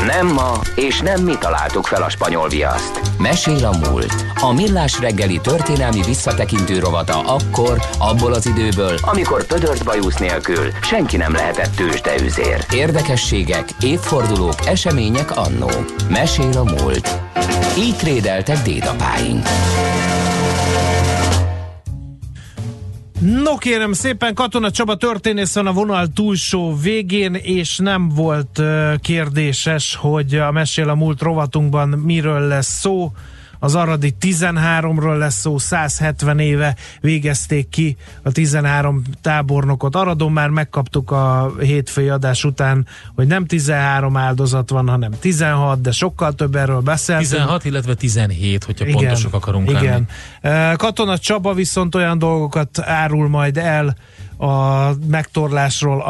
Nem ma, és nem mi találtuk fel a spanyol viaszt. Mesél a múlt. A Millás reggeli történelmi visszatekintő rovata akkor, abból az időből, amikor pödört bajusz nélkül senki nem lehetett tőzsdeüzér. Érdekességek, évfordulók, események annó. Mesél a múlt. Így trédeltek dédapáink. No kérem szépen, Katona Csaba történész van a vonal túlsó végén, és nem volt kérdéses, hogy a Mesél a múlt rovatunkban miről lesz szó. Az aradi 13-ról lesz szó, 170 éve végezték ki a 13 tábornokot Aradon. Már megkaptuk a hétfői adás után, hogy nem 13 áldozat van, hanem 16, de sokkal több, erről beszéltünk. 16, illetve 17, hogyha igen, pontosak akarunk igen. lenni. Katona Csaba viszont olyan dolgokat árul majd el a megtorlásról,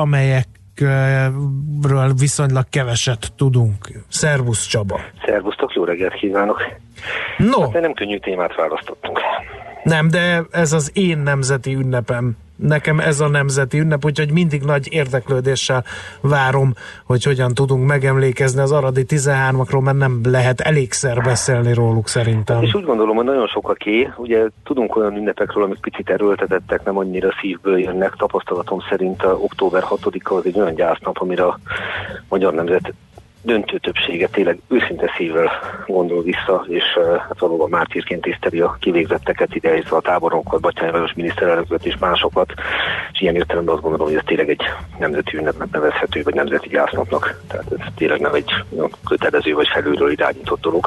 amelyekről viszonylag keveset tudunk. Szervusz Csaba! Szervusztok, jó reggelt kívánok! No. Hát nem könnyű témát választottunk. Nem, de ez az én nemzeti ünnepem. Nekem ez a nemzeti ünnep, úgyhogy mindig nagy érdeklődéssel várom, hogy hogyan tudunk megemlékezni az aradi 13-akról, mert nem lehet elégszer beszélni róluk szerintem. És úgy gondolom, hogy nagyon sokaké, ugye tudunk olyan ünnepekről, amik picit erőltetettek, nem annyira szívből jönnek. Tapasztalatom szerint a október 6-a az egy olyan gyásznap, amire a magyar nemzet döntő többsége tényleg őszinte szívvel gondol vissza, és hát valóban mártírként tiszteli a kivégzetteket, idejézve a táborokat, Batthyány Lajos miniszterelnököt és másokat, és ilyen értelemben azt gondolom, hogy ez tényleg egy nemzeti ünnepnek nevezhető, vagy nemzeti gyásznapnak. Tehát ez tényleg nem egy kötelező vagy felülről irányított dolog.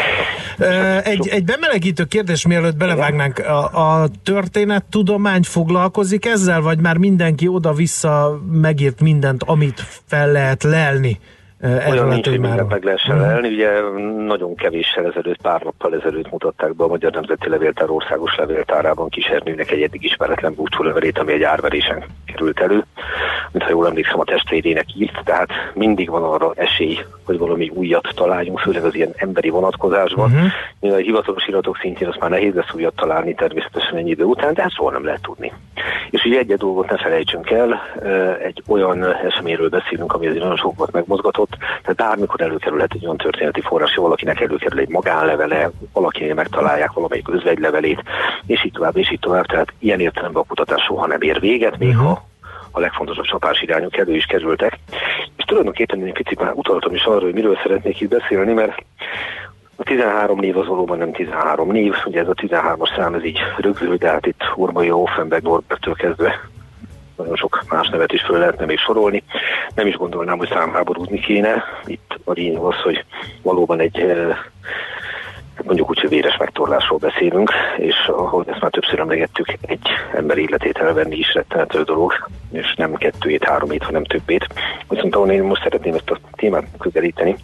Egy bemelegítő kérdés, mielőtt belevágnánk, a történettudomány foglalkozik ezzel, vagy már mindenki oda-vissza megírt mindent, amit fel lehet lelni? Olyan nincs, hogy mindent meg lehessen lelni. Ugye nagyon kevéssel ezelőtt, pár nappal ezelőtt mutatták be a Magyar Nemzeti Levéltár országos levéltárában Kisernőnek egy eddig ismeretlen búcsúlevelét, ami egy árverésen került elő. Mintha jól emlékszem, a testvérének írt, tehát mindig van arra esély, hogy valami újat találjunk, főleg az ilyen emberi vonatkozásban. Mivel a hivatalos iratok szintjén azt már nehéz lesz újat találni természetesen ennyi idő után, de ezt soha nem lehet tudni. És ugye egy dolgot ne felejtsünk el, egy olyan eseményről beszélünk, ami azért nagyon sokat megmozgatott. Tehát bármikor előkerülhet egy olyan történeti forrás, hogy valakinek előkerül egy magánlevele, valakinél megtalálják valamelyik özvegylevelét, és így tovább, és így tovább. Tehát ilyen értelemben a kutatás soha nem ér véget, még ha a legfontosabb csapásirányok elő is kerültek. És tulajdonképpen én picit már utaltam is arra, hogy miről szeretnék itt beszélni, mert a 13 név az valóban nem 13 név, ugye ez a 13-as szám, ez így rögzül, de hát itt Urmai, Offenberg, Norberttől kezdve nagyon sok más nevet is föl lehetne még sorolni. Nem is gondolnám, hogy számháborúzni kéne. Itt a lényeg az, hogy valóban egy mondjuk úgy, hogy véres megtorlásról beszélünk, és ahogy ezt már többször emlegettük, egy ember életét elvenni is rettenető dolog, és nem 2-3, hanem többét. Viszont ahol én most szeretném ezt a témát közelíteni,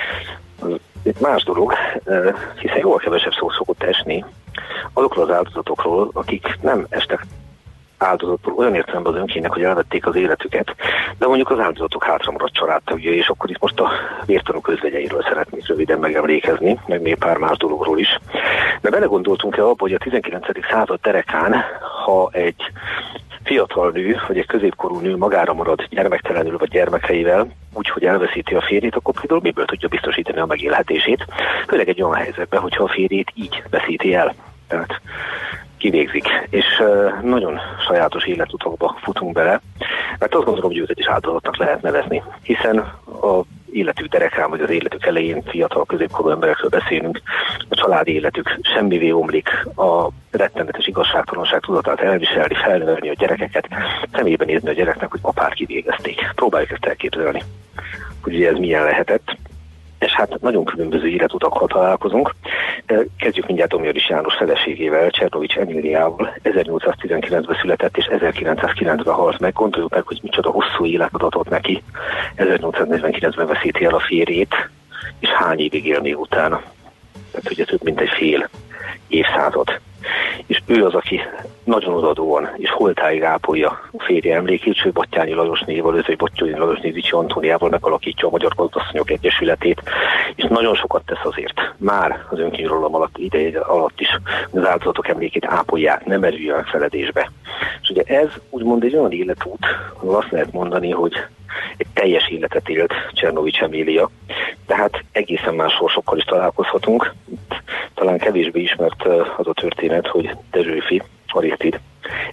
itt más dolog, hiszen jóval kevesebb szó szokott esni azokról az áldozatokról, akik nem estek áldozatból olyan értelemben az önkének, hogy elvették az életüket, de mondjuk az áldozatok hátramaradt családtagja, és akkor itt most a vértanúk özvegyeiről szeretnék röviden megemlékezni, meg még pár más dologról is. De belegondoltunk-e abba, hogy a 19. század derekán, ha egy fiatal nő, vagy egy középkorú nő magára marad gyermektelenül vagy gyermekeivel, úgyhogy elveszíti a férjét, akkor például miből tudja biztosítani a megélhetését, főleg egy olyan helyzetben, hogyha a férjét így veszíti el. Tehát kivégzik, és nagyon sajátos életutakba futunk bele, mert azt gondolom, hogy őket is áldozatnak lehet nevezni, hiszen a életük derekán, vagy az életük elején fiatal középkorú emberekről beszélünk, a családi életük semmivé omlik, a rettenetes igazságtalanság tudatát elviselni, felnevelni a gyerekeket, szemébe nézni a gyereknek, hogy apát kivégezték. Próbáljuk ezt elképzelni, hogy ugye ez milyen lehetett. És hát nagyon különböző életutakkal találkozunk. Kezdjük mindjárt Domjoris János feleségével, Csernovics Emíliával, 1819-ben született és 1909-ben halt meg. Gondoljuk meg, hogy micsoda hosszú életet adott neki. 1849-ben veszíti el a férjét, és hány évig él még utána. Tehát ugye több mint egy fél évszázad. És ő az, aki nagyon odadóan és holtáig ápolja a férje emlékét, sőt Batthyány Lajos névvel, vagy Batthyány Lajos Nézicsi Antóniával megalakítja a Magyar Gazdasszonyok Egyesületét, és nagyon sokat tesz azért, már az önkényuralom ideje alatt is, az áldozatok emlékét ápolják, nem merüljenek feledésbe. És ugye ez úgymond egy olyan életút, ahol azt lehet mondani, hogy egy teljes életet élt Csernovics Emília, Tehát egészen más sorsokkal is találkozhatunk. Talán kevésbé ismert az a történet, hogy Dezsőfi Arisztid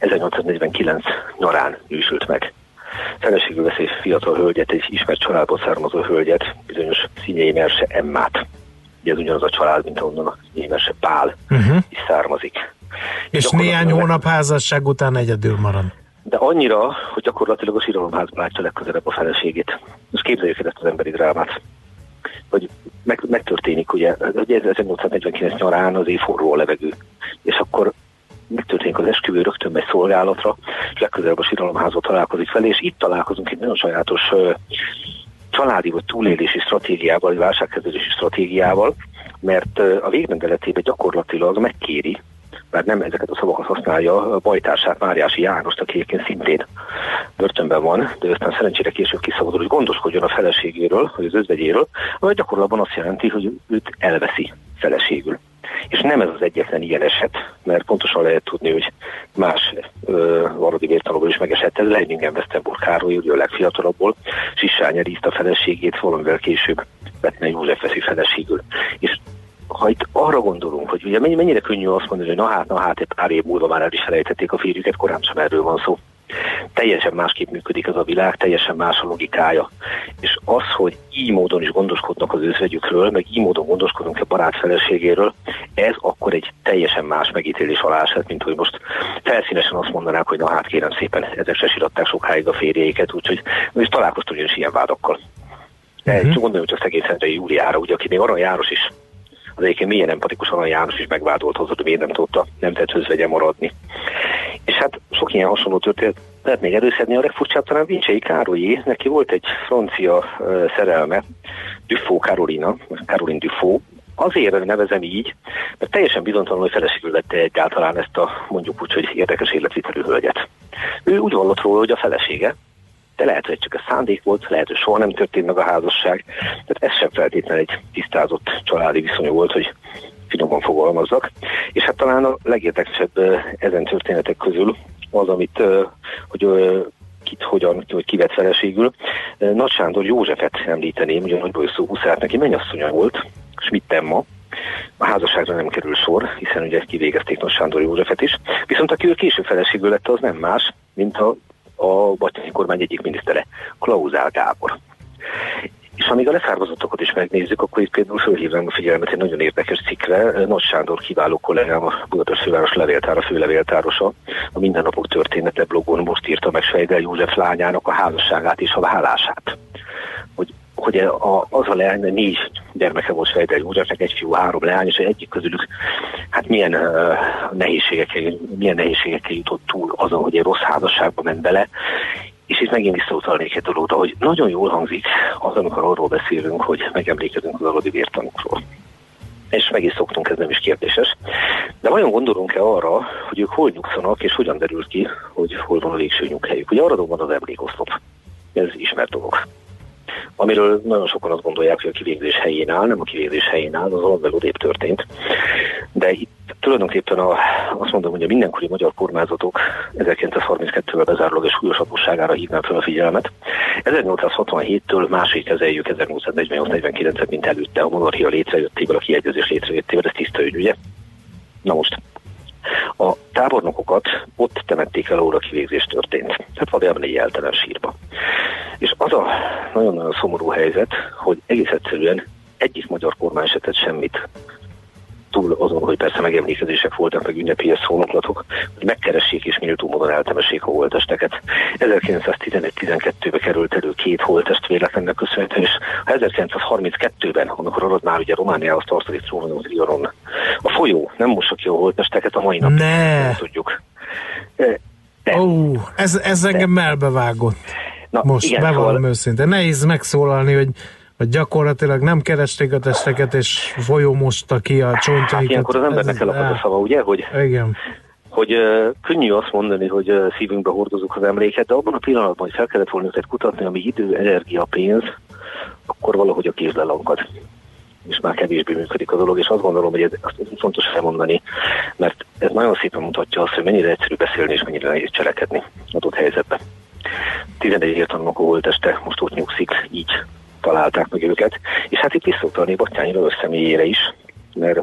1849 nyarán nősült meg. Feleségül vesz egy fiatal hölgyet, egy ismert családból származó hölgyet, bizonyos Szinyei Merse Emmát. Ugye ez ugyanaz a család, mint ahonnan a Szinyei Merse Pál is származik. És néhány hónap házasság után egyedül marad. De annyira, hogy gyakorlatilag a síralomházban látja legközelebb a feleségét. Most képzeljük el ezt az emberi drámát. Hogy megtörténik, ugye 1849 nyarán az év forró a levegő. És akkor megtörténik az esküvő, rögtön megy szolgálatra, és legközelebb a síralomházban találkozik vele, és itt találkozunk egy nagyon sajátos családi vagy túlélési stratégiával, vagy válságkezelési stratégiával, mert a végrendeletében gyakorlatilag megkéri, mert nem ezeket a szavakat használja, a bajtársát, Máriási Jánost, aki egyébként szintén börtönben van, de aztán szerencsére később kiszabadul, hogy gondoskodjon a feleségéről, vagy az özvegyéről, vagy gyakorlatban azt jelenti, hogy őt elveszi feleségül. És nem ez az egyetlen ilyen eset, mert pontosan lehet tudni, hogy más valódi vértanúból is megesett. Ez Leiningen Westenburg Károly, ugye a legfiatalabbból, Sissány Eriszt a feleségét, valamivel később Bettner József veszi feleségül. És ha itt arra gondolunk, hogy ugye mennyire könnyű azt mondani, hogy na hát, egy pár év múlva már el is felejtették a férjüket, korán sem erről van szó. Teljesen másképp működik ez a világ, teljesen más a logikája. És az, hogy így módon is gondoskodnak az özvegyükről, meg így módon gondoskodunk a barát feleségéről, ez akkor egy teljesen más megítélés alá esett, mint hogy most felszínesen azt mondanák, hogy na hát kérem szépen, ezek se síratták sokáig a férjeiket, úgyhogy most találkoztunk is ilyen vádakkal. Csak gondolom, hogy a szegény Szendrei Júliára, ugye, aki még Arany János is, az egyébként milyen empatikus Arany János is megvádolt hozzá, hogy miért nem tudta nemzet özvegye maradni. És hát sok ilyen hasonló történet lehet még előszedni. A legfurcsább talán Vincsei Károlyé, neki volt egy francia szerelme, Dufaux Carolina, Caroline Dufaux. Azért nevezem így, mert teljesen bizonytalan, hogy feleségül vette egyáltalán ezt a mondjuk úgy, hogy érdekes életvitelű hölgyet. Ő úgy vallott róla, hogy a felesége, de lehet, hogy csak a szándék volt, lehet, hogy soha nem történt meg a házasság, tehát ez sem feltétlenül egy tisztázott családi viszony volt, hogy finoman fogalmazzak. És hát talán a legérdekesebb ezen történetek közül az, amit, hogy kit hogyan, hogy kivett feleségül. Nagy Sándor Józsefet említeném, ugye Nagybolyszó huszár, neki mennyasszonya volt, Schmidt Emma. A házasságra nem kerül sor, hiszen ugye kivégezték Nagy Sándor Józsefet is. Viszont aki ő később feleségül lett, az nem más, mint a batyányi kormány egyik minisztere, Klauzál Gábor. És amíg a leszármazottakat is megnézzük, akkor itt például fölhívnám a figyelmet egy nagyon érdekes cikkre. Nagy Sándor kiváló kollégám, a Budapest főváros levéltára, főlevéltárosa, a Mindennapok története blogon most írta meg Svejdel József lányának a házasságát és a vállását. Hogy az a leány, 4 gyermeke volt Svejdel Józsefnek, 1 fiú, 3 leány, és egyik közülük hát milyen nehézségekkel jutott túl azon, hogy egy rossz házasságba ment bele. És itt megint visszautalnék egy dologra, hogy nagyon jól hangzik az, amikor arról beszélünk, hogy megemlékezünk az valódi vértanúkról. És meg is szoktunk, ez nem is kérdéses. De vajon gondolunk-e arra, hogy ők hol nyugszanak, és hogyan derül ki, hogy hol van a végső nyughelyük? Ugye arra van az emlékoszlop. Ez ismert dolog. Amiről nagyon sokan azt gondolják, hogy a kivégzés helyén áll, nem a kivégzés helyén áll, az valamivel odébb történt. De itt tulajdonképpen azt mondom, hogy a mindenkori magyar kormányzatok 1932-vel bezárólag és súlyosabosságára hívnám fel a figyelmet. 1867-től másik kezeljük 1848-49-et, mint előtte a monarchia létrejöttével, a kiegyezés létrejöttével, ez tiszta ügy, ugye? Na most, a tábornokokat ott temették el, ahol a kivégzés történt. Tehát valójában egy jeltelen sírba. És az a nagyon-nagyon szomorú helyzet, hogy egész egyszerűen egyik magyar kormány se tett semmit túl azon, hogy persze megemlékezések voltak, meg ünnepélyes szónoklatok, hogy megkeressék és méltó módon eltemessék a holttesteket. 1911-12-ben került elő 2 holttest véletlennek köszönhetően, és 1932-ben, amikor arad már ugye Romániához tartozik trónoló Trianon, a folyó nem mossa ki a holttesteket, a mai napig nem tudjuk. Ez engem melbevágott. Na, most igen, bevallom őszintén. Nehéz megszólalni, hogy gyakorlatilag nem keresték a testeket, és folyó mosta ki a csontjaikat. Hát ilyenkor az embernek elakad a szava, ugye? Igen. Hogy könnyű azt mondani, hogy szívünkbe hordozunk az emléket, de abban a pillanatban, hogy fel kellett volna őket kutatni, ami idő, energia, pénz, akkor valahogy a kéz lelankad. És már kevésbé működik a dolog, és azt gondolom, hogy ez fontos elmondani, mert ez nagyon szépen mutatja azt, hogy mennyire egyszerű beszélni, és mennyire nehéz cselekedni adott helyzetben. 11 értanúnak a holtteste most ott nyugszik, így találták meg őket, és hát itt visszautalni Batthyány Lajos személyére is, mert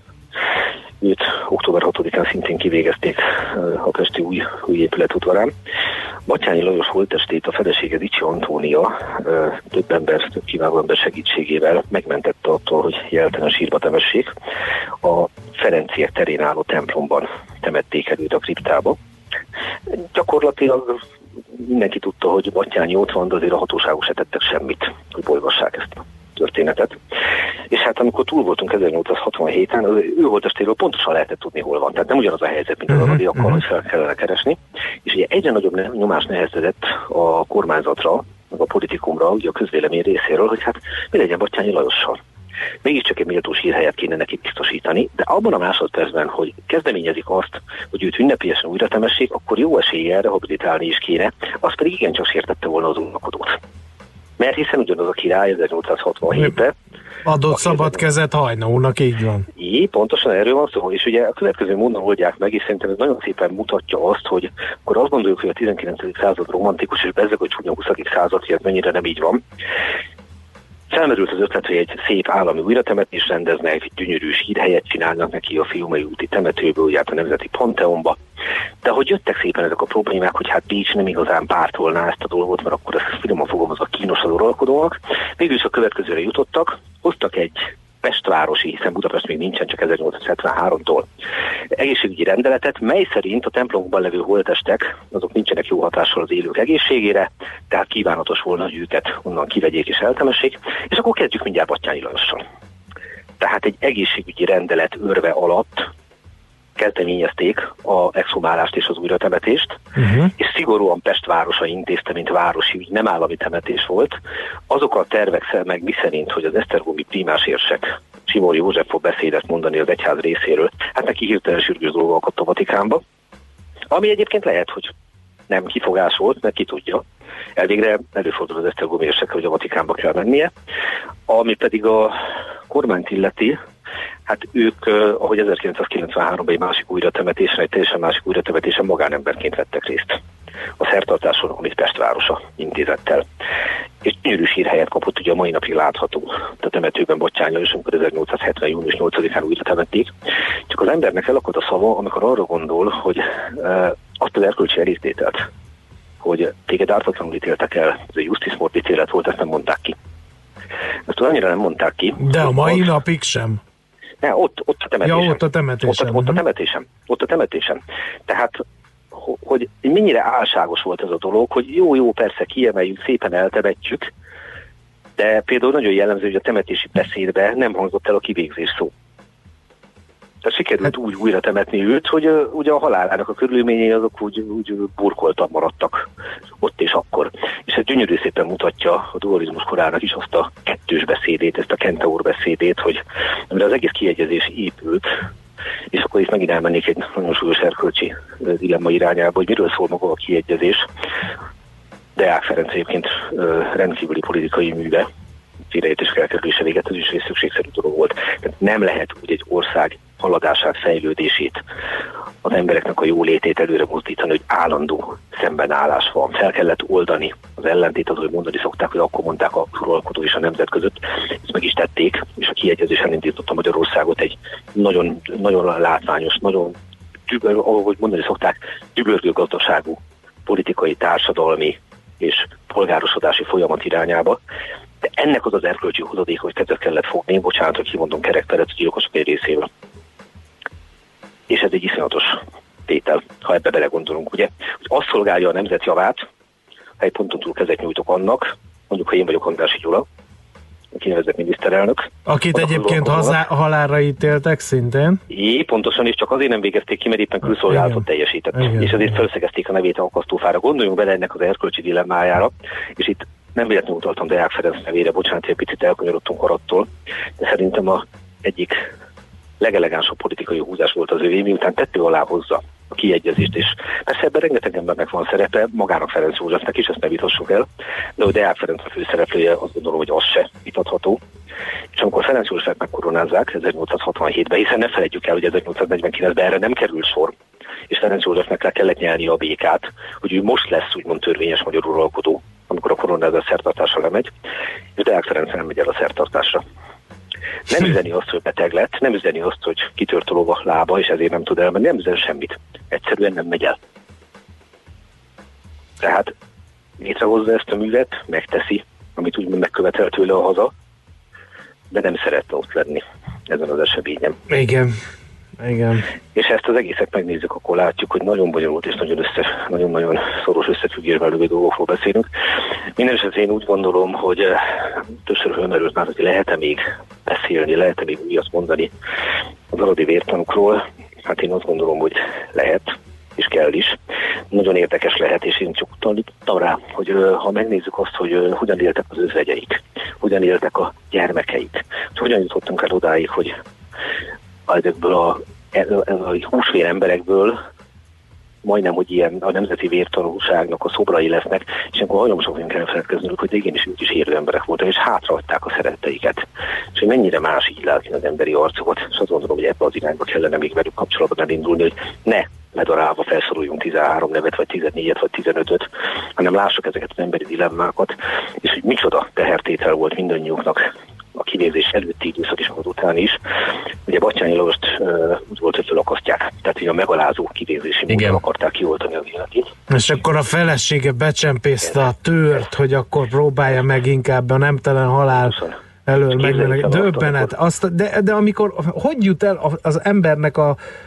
őt október 6-án szintén kivégezték a pesti új épület udvarán. Batthyány Lajos holttestét a felesége Ricsi Antónia több kiváló ember segítségével megmentette attól, hogy jelentelen sírba temessék. A Ferenciek terén álló templomban temették el őt a kriptába. Gyakorlatilag mindenki tudta, hogy Batthyány ott van, de azért a hatóságok se tettek semmit, hogy bolygassák ezt a történetet. És hát amikor túl voltunk 1867-en, az ő holttestéről pontosan lehetett tudni, hol van. Tehát nem ugyanaz a helyzet, mint az aradiakkal, hogy fel kellene keresni. És ugye egyre nagyobb nyomás nehezedett a kormányzatra, meg a politikumra, ugye a közvélemény részéről, hogy hát mi legyen Batthyány Lajossal. Mégiscsak egy méltós hírhelyet kéne neki biztosítani, de abban a másodpercben, hogy kezdeményezik azt, hogy őt ünnepélyesen újra temessék, akkor jó eséllyel rehabilitálni is kéne, az pedig igencsak sértette volna az uralkodót. Mert hiszen ugyanaz a király 1867-ben adott szabad kezet Hajnónak, így van. Pontosan erről van szó, és ugye a következő módon oldják meg, és szerintem ez nagyon szépen mutatja azt, hogy akkor azt gondoljuk, hogy a 19. század romantikus, és bezzeg, hogy csúnya 20. század, hogy ez mennyire nem így van. Felmerült az ötlet, hogy egy szép állami újratemetést rendeznek, egy gyönyörű sírhelyet csinálnak neki a Fiumei úti temetőből, ugye a Nemzeti Panteonba. De hogy jöttek szépen ezek a problémák, hogy hát Pécs nem igazán pártolná ezt a dolgot, mert akkor ez finoman fogalmazva kínos az uralkodónak. Mégis a következőre jutottak, hoztak egy pestvárosi, hiszen Budapest még nincsen, csak 1873-tól egészségügyi rendeletet, mely szerint a templomokban levő holttestek, azok nincsenek jó hatással az élők egészségére, tehát kívánatos volna, hogy őket onnan kivegyék és eltemessék, és akkor kezdjük mindjárt Batthyány Lajossal. Tehát egy egészségügyi rendelet őrve alatt kezdeményezték az exhumálást és az újratemetést, és szigorúan Pest városa intézte, mint városi ügy, nem állami temetés volt. Azok a tervek meg miszerint, hogy az esztergomi prímásérsek Simor József fog beszédet mondani az egyház részéről, hát neki hirtelen sürgős dolga akadt a Vatikánba, ami egyébként lehet, hogy nem kifogás volt, mert ki tudja. Elvégre előfordul az esztergomi érsekkel, hogy a Vatikánba kell mennie, ami pedig a kormányt illeti. Hát ők, ahogy 1993-ban egy másik újratemetésen, egy teljesen másik újratemetésen magánemberként vettek részt a szertartáson, amit Pest városa intézett el. És gyönyörű sírhelyet kapott, ugye a mai napig látható a temetőben Batthyány Lajos, amikor 1870. június 8-án újra temették. Csak az embernek elakad a szava, amikor arra gondol, hogy azt az erkölcsi elítételt, hogy téged ártatlanul ítéltek el, ez egy justice mort ítélet volt, ezt nem mondták ki. Ezt annyira nem mondták ki. De a mai napig sem. Ne, ott a temetésen. Ja, ott a temetésen. Ott a temetésen. Tehát, hogy mennyire álságos volt ez a dolog, hogy jó, persze kiemeljük, szépen eltemetjük, de például nagyon jellemző, hogy a temetési beszédben nem hangzott el a kivégzés szó. Tehát sikerült úgy újra temetni őt, hogy ugye a halálának a körülményei azok úgy burkoltan maradtak ott és akkor. És ez gyönyörű szépen mutatja a dualizmus korának is azt a kettős beszédét, ezt a Kentaur beszédét, hogy amire az egész kiegyezés épült, és akkor itt megint elmennék egy nagyon súlyos erkölcsi dilemma irányába, hogy miről szól maga a kiegyezés. Deák Ferenc egyébként rendkívüli politikai műve, félreértés elkerülése véget, ez is egy szükségszerű dolog volt. Tehát nem lehet úgy egy ország haladását, fejlődését, az embereknek a jólétét előre mozdítani, hogy állandó szembenállás van. Fel kellett oldani az ellentét, az, hogy mondani szokták, hogy akkor mondták a uralkodó és a nemzet között. Ezt meg is tették, és a kiegyezés elindította Magyarországot egy nagyon, nagyon látványos, nagyon, ahogy mondani szokták, dübörgő gazdaságú politikai, társadalmi és polgárosodási folyamat irányába. De ennek az erkölcsi hozadék, hogy kezet kellett fogni, bocsánat, hogy kimondom kerekteret a gyilkosok egy részével. És ez egy iszonyatos tétel, ha ebbe belegondolunk, ugye, hogy azt szolgálja a nemzet javát, ha egy ponton túl kezet nyújtok annak, mondjuk, ha én vagyok Andrássy Gyula, a kinevezett miniszterelnök. Akit egyébként halálra ítéltek szintén. Pontosan, és csak azért nem végezték ki, mert éppen külszolgálatot teljesített. Igen. És ezért felszegezték a nevét a akasztófára. Gondoljunk bele ennek az erkölcsi dilemmájára, és itt nem véletlenül utaltam Deák Ferenc nevére, bocsánat, egy picit elkanyarodtunk arattól, de szerintem a egyik legelegánsabb politikai húzás volt az övé, miután tető alá hozza a kiegyezést, és persze ebben rengeteg embernek van szerepe, magának Ferenc Józsefnek is, ezt ne vitassuk el, de hogy Deák Ferenc a főszereplője, azt gondolom, hogy az se vitatható. És amikor Ferenc Józsefet megkoronázzák 1867-ben, hiszen ne felejtjük el, hogy 1849-ben erre nem került sor, és Ferenc Józsefnek le kellett nyelni a békát, hogy ő most lesz úgymond törvényes magyar uralkodó a amikor a koronáz szertartásra lemegy, és Deák Ferenc nem megy el a szertartásra. Nem üzeni azt, hogy beteg lett, nem üzeni azt, hogy kitört a lova lába, és ezért nem tud elmenni, nem üzen semmit. Egyszerűen nem megy el. Tehát létrehozza ezt a művet, megteszi, amit úgymond megkövetel tőle a haza, de nem szeretne ott lenni ezen az eseményen. Igen. És ezt az egészet megnézzük, akkor látjuk, hogy nagyon bonyolult és nagyon-nagyon szoros összefüggésben lévő dolgokról beszélünk. Mindenesetre én úgy gondolom, hogy többször fölmerült már, hogy lehet-e még beszélni, lehet-e még újat mondani az aradi vértanúkról. Hát én azt gondolom, hogy lehet, és kell is. Nagyon érdekes lehet, és én csak utaltam rá, hogy ha megnézzük azt, hogy hogyan éltek az özvegyeik, hogyan éltek a gyermekeik, hogyan jutottunk el odáig, hogy ezekből a húsvér emberekből majdnem, hogy ilyen a nemzeti vértanúságnak a szobrai lesznek, és akkor hajlamosak vagyunk elfeledkezni, hogy igenis ők is élő emberek voltak, és hátraadták a szeretteiket. És hogy mennyire más így látni az emberi arcokat, és azt gondolom, hogy ebbe az irányba kellene még velük kapcsolatban elindulni, hogy ne ledarálva felszoruljunk 13 nevet, vagy 14-et, vagy 15-öt, hanem lássuk ezeket az emberi dilemmákat, és hogy micsoda tehertétel volt mindannyiuknak a kivégzés előtti időszak is, az után is. Ugye Batthyány Lajost úgy volt, hogy felakasztják, tehát hogy a megalázó kivégzési módon akarták kioltani az életét. És akkor a felesége becsempészte a tőrt, hogy akkor próbálja meg inkább a nemtelen halál elől megmenni. Döbbenet. De amikor, hogy jut el az embernek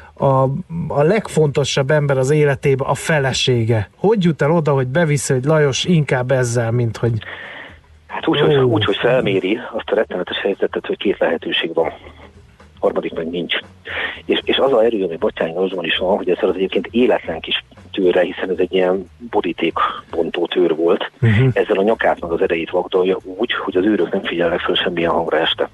a legfontosabb ember az életébe, a felesége? Hogy jut el oda, hogy beviszi, hogy Lajos inkább ezzel, mint hogy... Hát úgy, hogy felméri azt a rettenetes helyzetet, hogy két lehetőség van. Harmadik meg nincs. És az a erő, ami Batthyány Lajosban is van, hogy ezzel az egyébként életlen kis tőrre, hiszen ez egy ilyen borítékbontó tőr volt, ezzel a nyakát meg az erejét vagdalja úgy, hogy az őrök nem figyelnek föl semmilyen hangra este.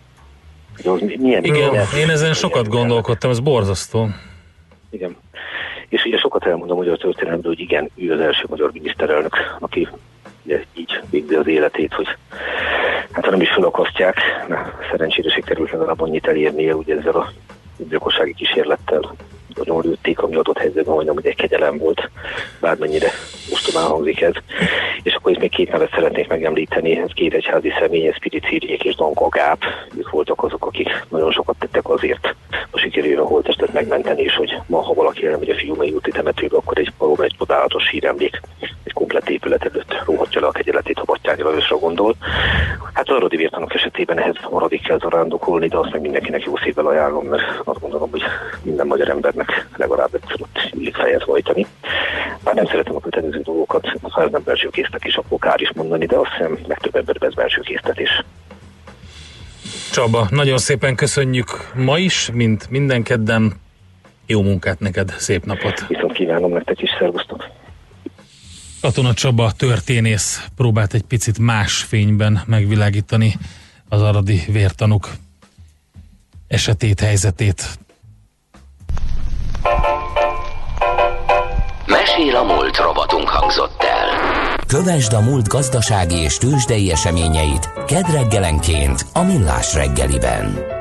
Igen, én ezen sokat gondolkodtam, ez borzasztó. Igen. És ugye sokat elmond a magyar történelemről, hogy igen, ő az első magyar miniszterelnök, aki ugye így végzi az életét, hogy hát ha nem is felakasztják, szerencsére sikerült legalább annyit elérnie, ugye ezzel a gyilkossági kísérlettel nagyon lőtték, ami adott helyzetben majdnem, hogy egy kegyelem volt, bármennyire ostomán hangzik ez. És akkor itt még két nevet szeretnék megemlíteni, ez két egyházi személy, Spirit Círiék és Danka Gáp, ők voltak azok, akik nagyon sokat tettek azért, a sikerüljön a holttestet megmenteni, és hogy ma, ha valaki elmegy a Fiumei úti temetőbe, akkor valóban egy csodálatos síremlék, egy komplett épület előtt róhatja le a kegyeletét, ha Batthyány Lajosra gondol. Hát az aradi vértanúk esetében ehhez maradig kell zarándokolni, de azt meg mindenkinek jó szívvel ajánlom, mert azt gondolom, hogy minden magyar embernek legalább egyszer ott illik fejet hajtani. Már nem szeretem a kötelező dolgokat, ha ez nem belső késztetés, akkor kár is mondani, de azt hiszem legtöbb emberben ez belső késztetés. Csaba, nagyon szépen köszönjük ma is, mint minden kedden. Jó munkát neked, szép napot! Viszont kívánom nektek is, szervusztok! Katona Csaba történész próbált egy picit más fényben megvilágítani az aradi vértanúk esetét, helyzetét. Mesél a múlt rovatunk hangzott el. Kövesd a múlt gazdasági és tőzsdei eseményeit kedd reggelenként a Millás reggeliben.